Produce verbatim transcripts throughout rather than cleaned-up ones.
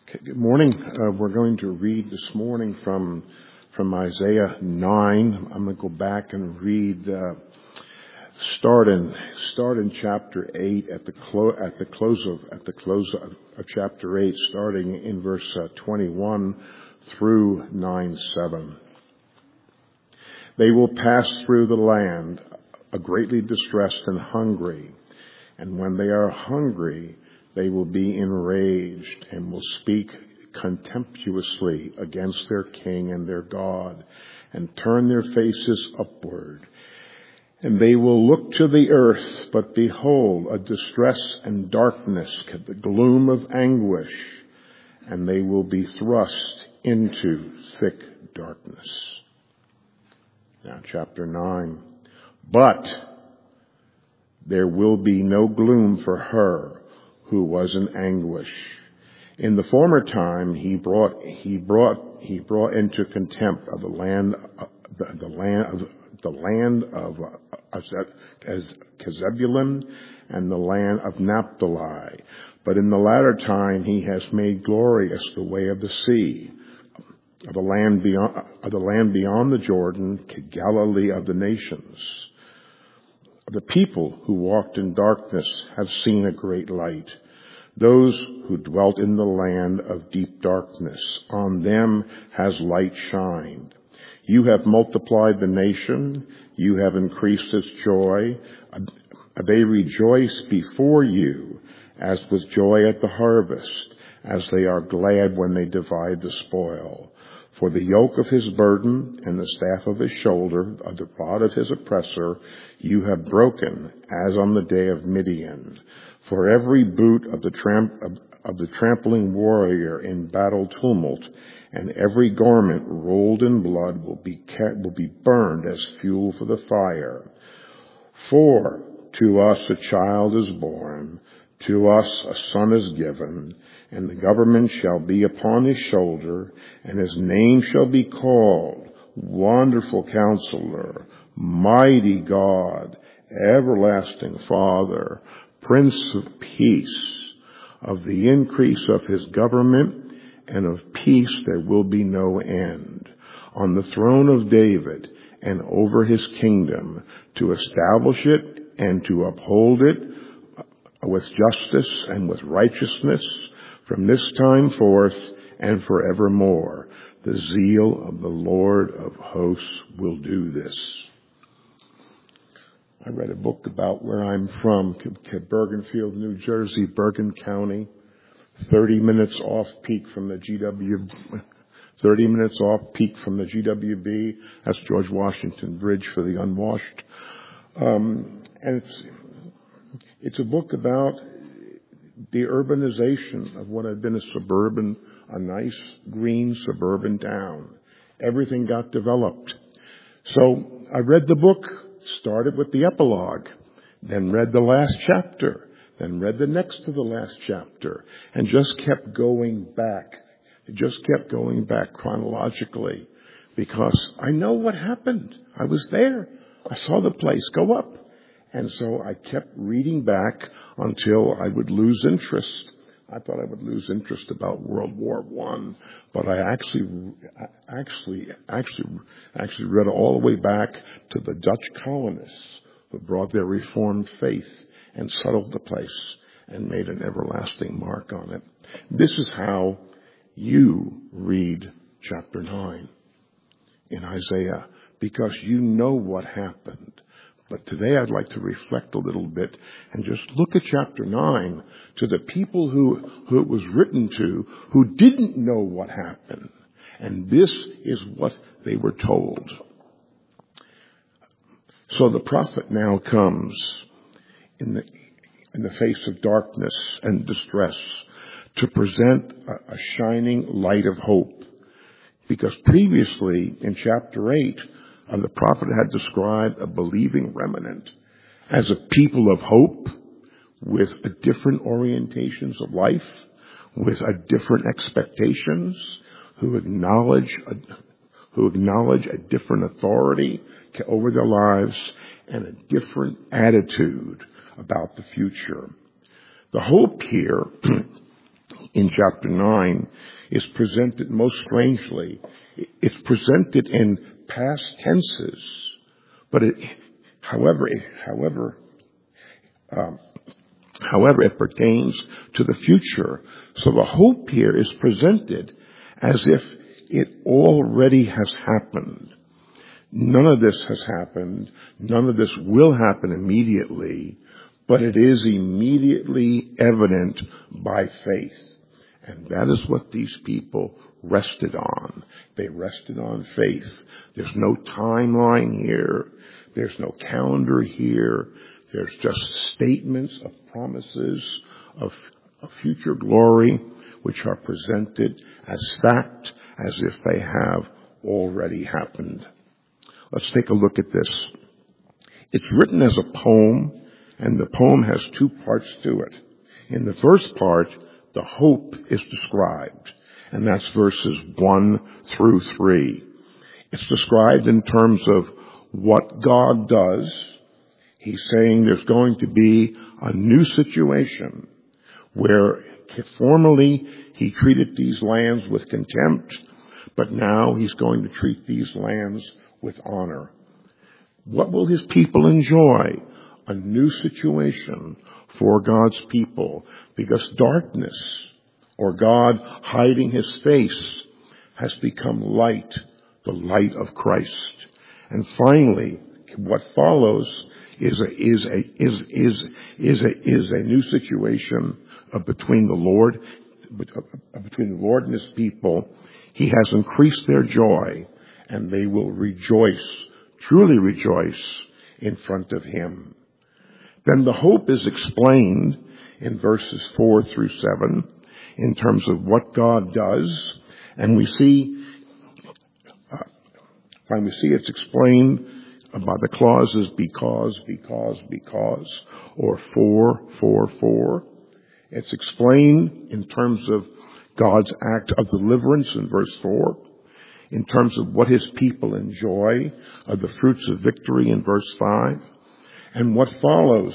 Okay, good morning. Uh, we're going to read this morning from from Isaiah nine. I'm going to go back and read uh, start in start in chapter eight at the clo- at the close of at the close of, of chapter eight, starting in verse uh, twenty-one through nine seven. They will pass through the land, uh, greatly distressed and hungry, and when they are hungry, they will be enraged and will speak contemptuously against their king and their God and turn their faces upward. And they will look to the earth, but behold, a distress and darkness, the gloom of anguish, and they will be thrust into thick darkness. Now, chapter nine. But there will be no gloom for her who was in anguish. In the former time, he brought he brought he brought into contempt of the land uh, the, the land of the land of uh, Zebulun and the land of Naphtali. But in the latter time, he has made glorious the way of the sea, of the land beyond of the land beyond the Jordan, Galilee of the nations. The people who walked in darkness have seen a great light. Those who dwelt in the land of deep darkness, on them has light shined. You have multiplied the nation. You have increased its joy. They rejoice before you as with joy at the harvest, as they are glad when they divide the spoil. For the yoke of his burden and the staff of his shoulder, of the rod of his oppressor, you have broken, as on the day of Midian. For every boot of the tramp of, of the trampling warrior in battle tumult, and every garment rolled in blood will be will be burned as fuel for the fire. For to us a child is born, to us a son is given, and the government shall be upon his shoulder, and his name shall be called Wonderful Counselor, Mighty God, Everlasting Father, Prince of Peace. Of the increase of his government and of peace there will be no end. On the throne of David and over his kingdom, to establish it and to uphold it with justice and with righteousness from this time forth and forevermore. The zeal of the Lord of hosts will do this. I read a book about where I'm from, Bergenfield, New Jersey, Bergen County, thirty minutes off peak from the G W, thirty minutes off peak from the G W B. That's George Washington Bridge for the unwashed. Um, and it's, it's a book about the urbanization of what had been a suburban, a nice green suburban town. Everything got developed. So I read the book, started with the epilogue, then read the last chapter, then read the next to the last chapter, and just kept going back. It just kept going back chronologically because I know what happened. I was there. I saw the place go up. And so I kept reading back until I would lose interest. I thought I would lose interest about World War One, but I actually, actually, actually, actually read all the way back to the Dutch colonists who brought their Reformed faith and settled the place and made an everlasting mark on it. This is how you read chapter nine in Isaiah, because you know what happened. But today I'd like to reflect a little bit and just look at chapter nine to the people who, who it was written to who didn't know what happened. And this is what they were told. So the prophet now comes in the, in the face of darkness and distress to present a, a shining light of hope. Because previously in chapter eight, and the prophet had described a believing remnant as a people of hope with a different orientations of life, with a different expectations, who acknowledge a, who acknowledge a different authority over their lives and a different attitude about the future. The hope here in chapter nine is presented most strangely. It's presented in past tenses, but it, however, it, however, um, however, it pertains to the future. So the hope here is presented as if it already has happened. None of this has happened. None of this will happen immediately, but it is immediately evident by faith. And that is what these people rested on. They rested on faith. There's no timeline here. There's no calendar here. There's just statements of promises of, of future glory, which are presented as fact, as if they have already happened. Let's take a look at this. It's written as a poem, and the poem has two parts to it. In the first part, the hope is described, and that's verses one through three. It's described in terms of what God does. He's saying there's going to be a new situation where formerly he treated these lands with contempt, but now he's going to treat these lands with honor. What will his people enjoy? A new situation for God's people, because darkness, or God hiding his face, has become light, the light of Christ. And finally, what follows is a is a is is is a is a new situation of between the Lord between the Lord and his people. He has increased their joy, and they will rejoice, truly rejoice, in front of him. Then the hope is explained in verses four through seven in terms of what God does, and we see, uh, and we see it's explained by the clauses because, because, because, or for, for, for. It's explained in terms of God's act of deliverance in verse four, in terms of what his people enjoy, of the fruits of victory in verse five. And what follows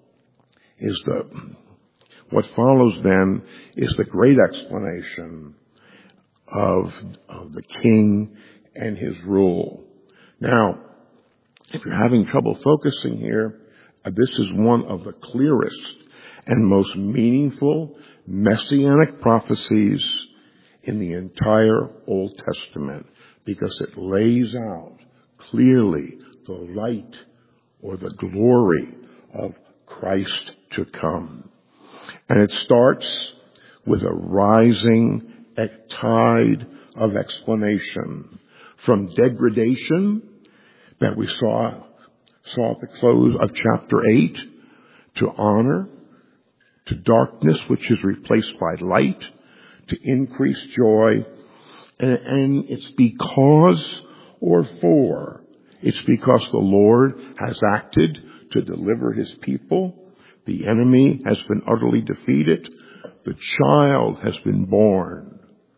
is the, what follows then is the great explanation of, of the king and his rule. Now, if you're having trouble focusing here, uh, this is one of the clearest and most meaningful messianic prophecies in the entire Old Testament, because it lays out clearly the light or the glory of Christ to come. And it starts with a rising tide of explanation from degradation that we saw, saw at the close of chapter eight, to honor, to darkness, which is replaced by light, to increased joy. And, and it's because or for. It's because the Lord has acted to deliver his people. The enemy has been utterly defeated. The child has been born.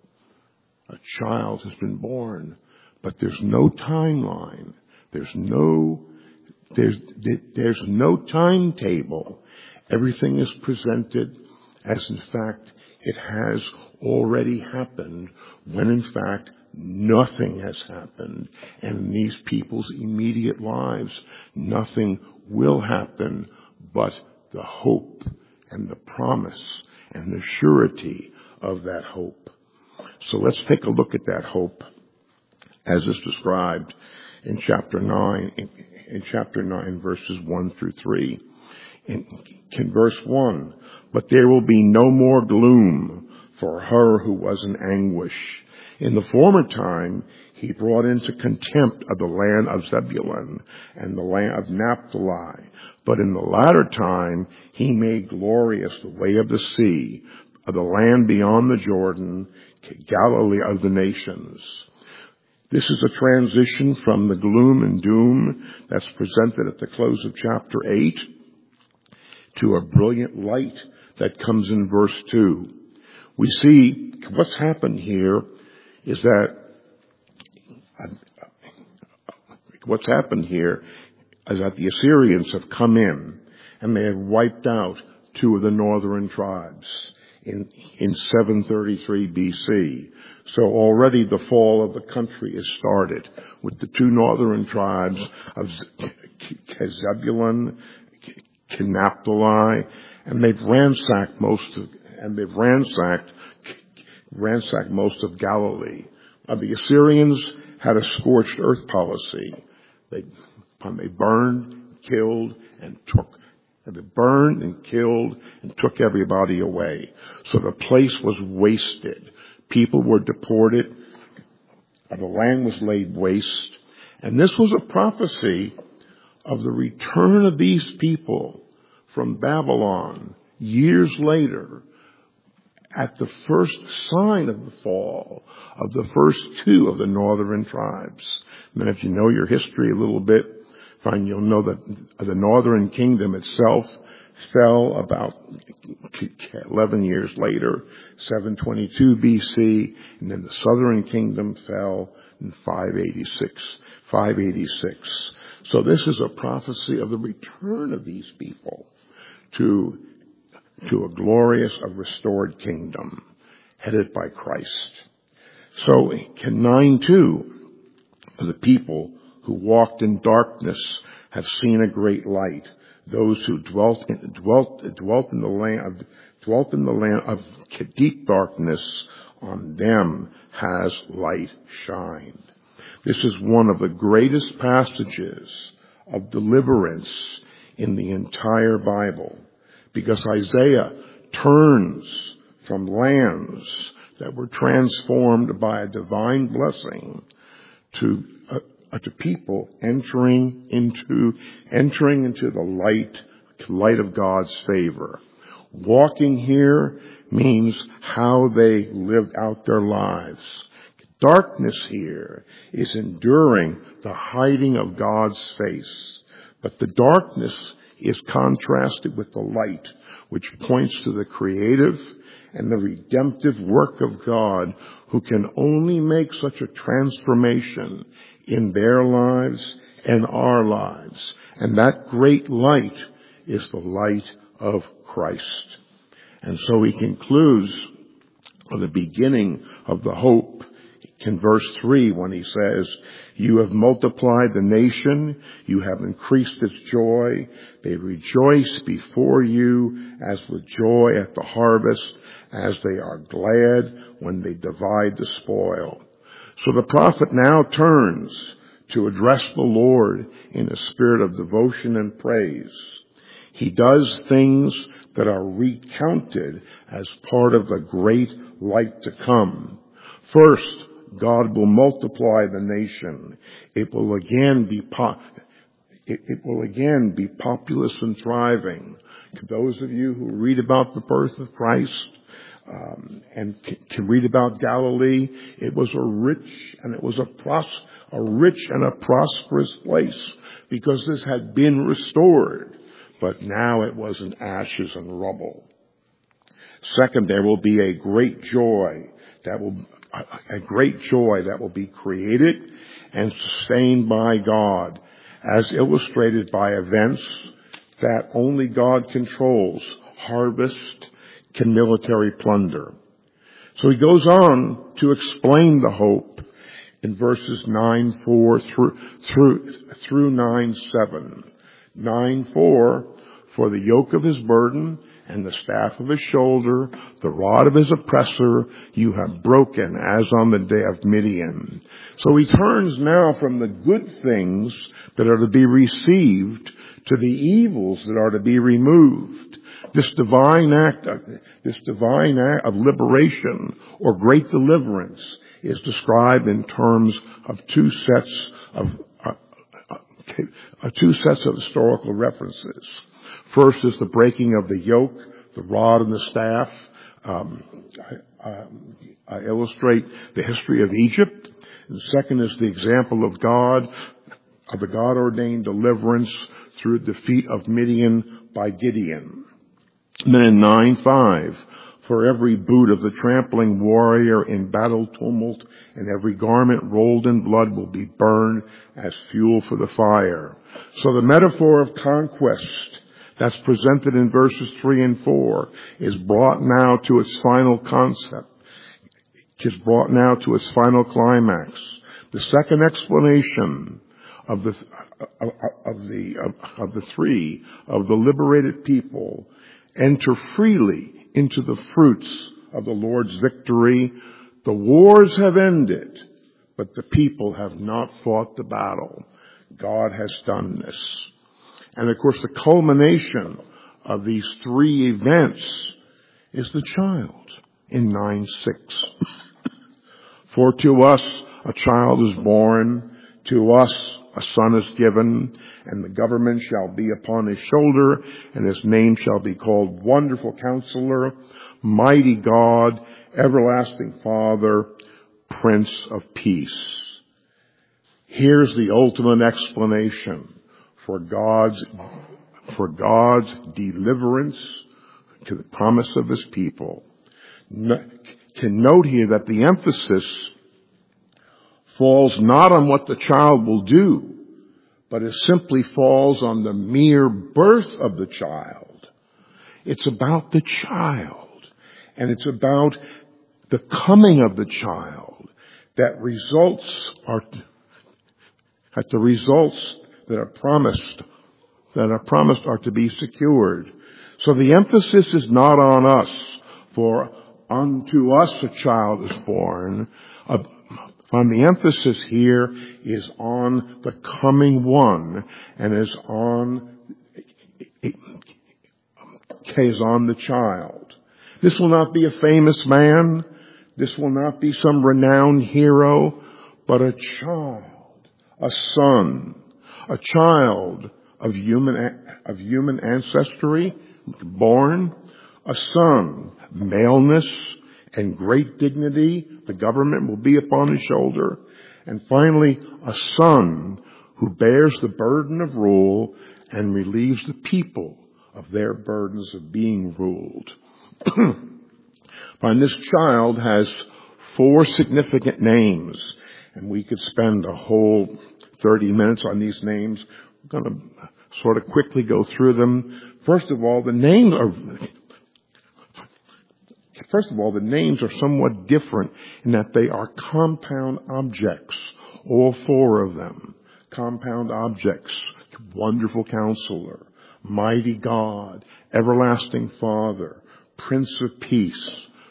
A child has been born. But there's no timeline. There's no, there's, there's no timetable. Everything is presented as in fact it has already happened, when in fact nothing has happened. And in these people's immediate lives, nothing will happen but the hope and the promise and the surety of that hope. So let's take a look at that hope as is described in chapter nine, in, in chapter nine, verses one through three. In, in verse one, but there will be no more gloom for her who was in anguish. In the former time, he brought into contempt of the land of Zebulun and the land of Naphtali. But in the latter time, he made glorious the way of the sea, of the land beyond the Jordan, Galilee of the nations. This is a transition from the gloom and doom that's presented at the close of chapter eight to a brilliant light that comes in verse two. We see what's happened here is that uh, what's happened here is that the Assyrians have come in and they have wiped out two of the northern tribes. in, in seven thirty-three B C. So already the fall of the country is started with the two northern tribes of Zebulun, Naphtali, and they've ransacked most of, and they've ransacked, ransacked most of Galilee. Uh, the Assyrians had a scorched earth policy. They, they burned, killed, and took. And they burned and killed and took everybody away. So the place was wasted. People were deported. The land was laid waste. And this was a prophecy of the return of these people from Babylon years later at the first sign of the fall of the first two of the northern tribes. And if you know your history a little bit, fine, you'll know that the northern kingdom itself fell about eleven years later, seven twenty-two B C, and then the southern kingdom fell in five eighty-six. five eighty-six. So this is a prophecy of the return of these people to, to a glorious, a restored kingdom headed by Christ. So nine two, the people who walked in darkness have seen a great light. Those who dwelt in, dwelt, dwelt in the land, dwelt in the land of deep darkness, on them has light shined. This is one of the greatest passages of deliverance in the entire Bible, because Isaiah turns from lands that were transformed by a divine blessing to uh, uh, to people entering into entering into the light light of God's favor. Walking here means how they lived out their lives. Darkness here is enduring the hiding of God's face. But the darkness is contrasted with the light, which points to the creative and the redemptive work of God, who can only make such a transformation in their lives and our lives. And that great light is the light of Christ. And so he concludes with the beginning of the hope in verse three when he says, "You have multiplied the nation, you have increased its joy. They rejoice before you as with joy at the harvest, as they are glad when they divide the spoil." So the prophet now turns to address the Lord in a spirit of devotion and praise. He does things that are recounted as part of the great light to come. First, God will multiply the nation. It will again be po- it, it will again be populous and thriving. To those of you who read about the birth of Christ um, and c- can read about Galilee, it was a rich and it was a pros- a rich and a prosperous place, because this had been restored, but now it was in ashes and rubble. Second, there will be a great joy that will a great joy that will be created and sustained by God, as illustrated by events that only God controls: harvest and military plunder. So he goes on to explain the hope in verses nine four through through through nine seven. nine four, "For the yoke of his burden and the staff of his shoulder, the rod of his oppressor, you have broken as on the day of Midian." So he turns now from the good things that are to be received to the evils that are to be removed. This divine act, of, this divine act of liberation or great deliverance is described in terms of two sets of uh, uh, two sets of historical references. First is the breaking of the yoke, the rod and the staff. Um, I, I, I illustrate the history of Egypt. And the second is the example of God, of the God-ordained deliverance through the defeat of Midian by Gideon. And then in nine five, "For every boot of the trampling warrior in battle tumult and every garment rolled in blood will be burned as fuel for the fire." So the metaphor of conquest that's presented in verses three and four is brought now to its final concept, is brought now to its final climax. The second explanation of the of, of the of, of the three of the liberated people enter freely into the fruits of the Lord's victory. The wars have ended, but the people have not fought the battle. God has done this. And of course, the culmination of these three events is the child in nine six. For to us a child is born, to us a son is given, and the government shall be upon his shoulder, and his name shall be called Wonderful Counselor, Mighty God, Everlasting Father, Prince of Peace. Here's the ultimate explanation for God's, for God's deliverance to the promise of his people. No, can note here that the emphasis falls not on what the child will do, but it simply falls on the mere birth of the child. It's about the child, and it's about the coming of the child, that results are, that the results that are promised, that are promised are to be secured. So the emphasis is not on us, for unto us a child is born. Uh, on the emphasis here is on the coming one, and is on is on the child. This will not be a famous man. This will not be some renowned hero, but a child, a son, a child of human of human ancestry, born, a son, maleness and great dignity. The government will be upon his shoulder. And finally, a son who bears the burden of rule and relieves the people of their burdens of being ruled. And this child has four significant names, and we could spend a whole thirty minutes on these names. I'm going to sort of quickly go through them. First of all, the names are First of all, the names are somewhat different in that they are compound objects, all four of them. Compound objects: Wonderful Counselor, Mighty God, Everlasting Father, Prince of Peace.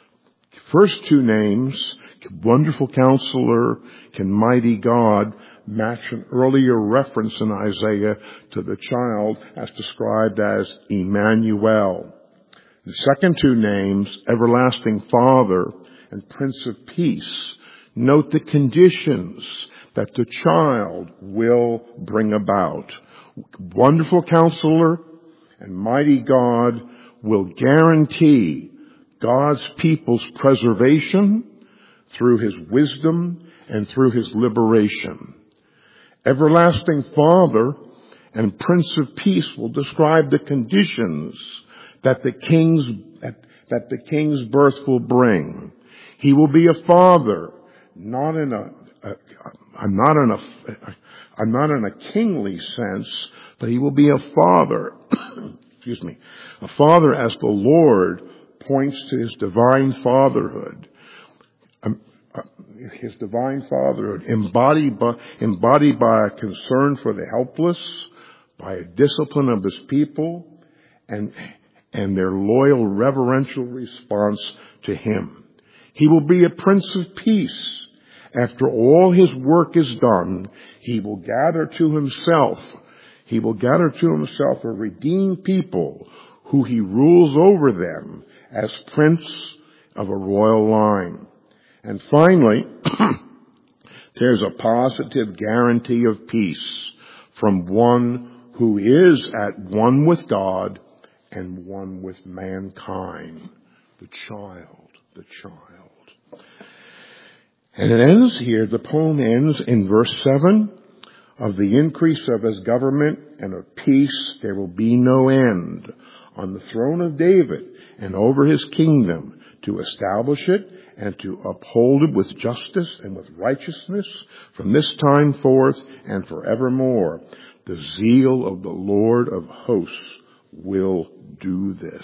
First two names, Wonderful Counselor and Mighty God, match an earlier reference in Isaiah to the child as described as Emmanuel. The second two names, Everlasting Father and Prince of Peace, note the conditions that the child will bring about. Wonderful Counselor and Mighty God will guarantee God's people's preservation through his wisdom and through his liberation. Everlasting Father and Prince of Peace will describe the conditions that the king's that, that the king's birth will bring. He will be a father, not in a, a, a not in a, a not in a kingly sense, but he will be a father. Excuse me, a father as the Lord points to his divine fatherhood. Um, uh, his divine fatherhood embodied by embodied by a concern for the helpless, by a discipline of his people, and and their loyal reverential response to him. He will be a Prince of Peace. After all his work is done, he will gather to himself, he will gather to himself a redeemed people who he rules over them as Prince of a royal line. And finally, there's a positive guarantee of peace from one who is at one with God and one with mankind. The child, the child. And it ends here, the poem ends in verse seven. Of the increase of his government and of peace there will be no end on the throne of David and over his kingdom, to establish it and to uphold it with justice and with righteousness from this time forth and forevermore. The zeal of the Lord of hosts will do this.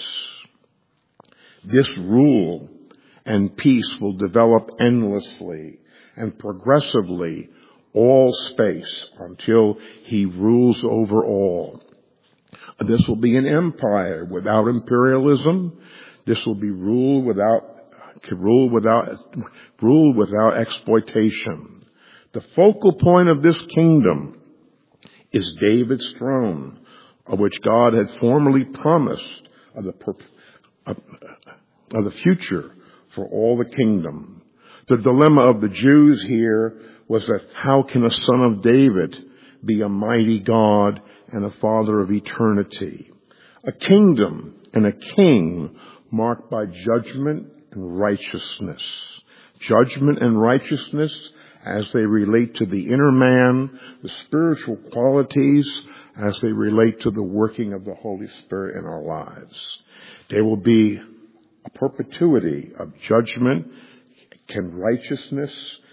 This rule and peace will develop endlessly and progressively all space until he rules over all. This will be an empire without imperialism. This will be rule without rule without rule without exploitation. The focal point of this kingdom is David's throne, of which God had formerly promised of the of, of the future for all the kingdom. The dilemma of the Jews here was that how can a son of David be a mighty God and a father of eternity? A kingdom and a king marked by judgment and righteousness. Judgment and righteousness as they relate to the inner man, the spiritual qualities as they relate to the working of the Holy Spirit in our lives. There will be a perpetuity of judgment, can righteousness,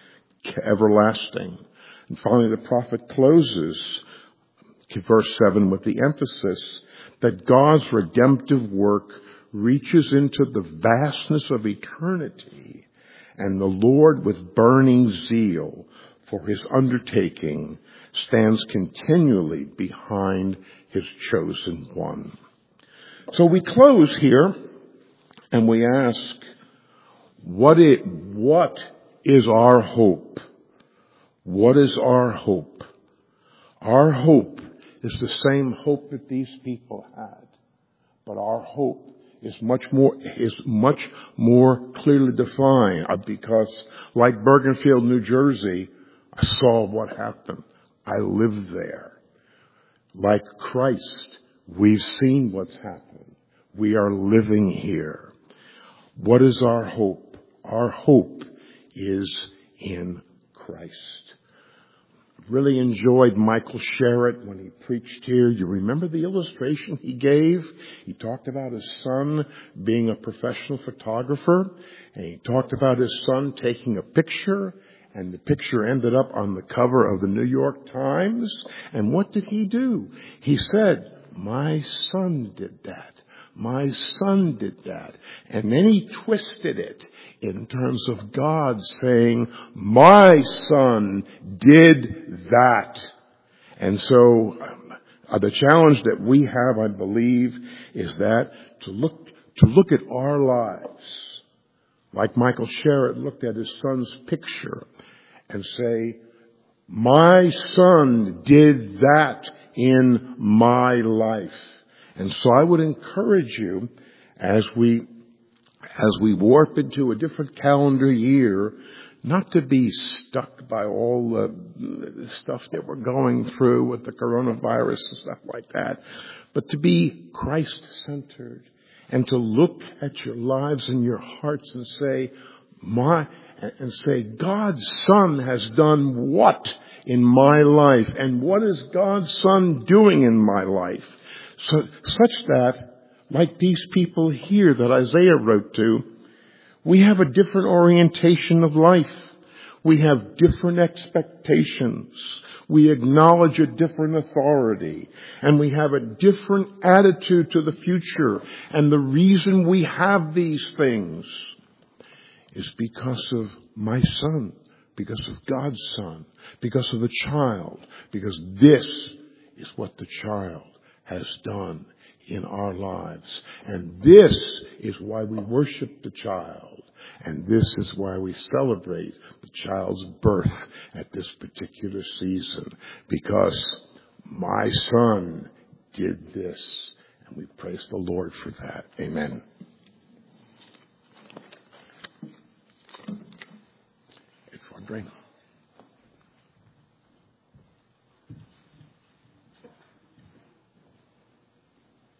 everlasting. And finally, the prophet closes verse seven with the emphasis that God's redemptive work reaches into the vastness of eternity, and the Lord, with burning zeal for his undertaking, stands continually behind his chosen one. So we close here and we ask, what it, what is our hope? What is our hope? Our hope is the same hope that these people had, but our hope is much more is much more clearly defined, because, like Bergenfield, New Jersey, I saw what happened. I lived there. Like Christ, we've seen what's happened. We are living here. What is our hope? Our hope is in Christ. Really enjoyed Michael Sherritt when he preached here. You remember the illustration he gave? He talked about his son being a professional photographer, and he talked about his son taking a picture, and the picture ended up on the cover of the New York Times. And what did he do? He said, "My son did that. My son did that." And then he twisted it in terms of God saying, "My son did that." And so uh, the challenge that we have, I believe, is that to look, to look at our lives, like Michael Sherritt looked at his son's picture and say, "My son did that in my life." And so I would encourage you, as we, as we warp into a different calendar year, not to be stuck by all the stuff that we're going through with the coronavirus and stuff like that, but to be Christ-centered and to look at your lives and your hearts and say, my, and say, God's Son has done what in my life? And what is God's Son doing in my life? So, such that, like these people here that Isaiah wrote to, we have a different orientation of life. We have different expectations. We acknowledge a different authority. And we have a different attitude to the future. And the reason we have these things is because of my son, because of God's Son, because of the child, because this is what the child has done in our lives. And this is why we worship the child. And this is why we celebrate the child's birth at this particular season. Because my son did this. And we praise the Lord for that. Amen. It's one drink.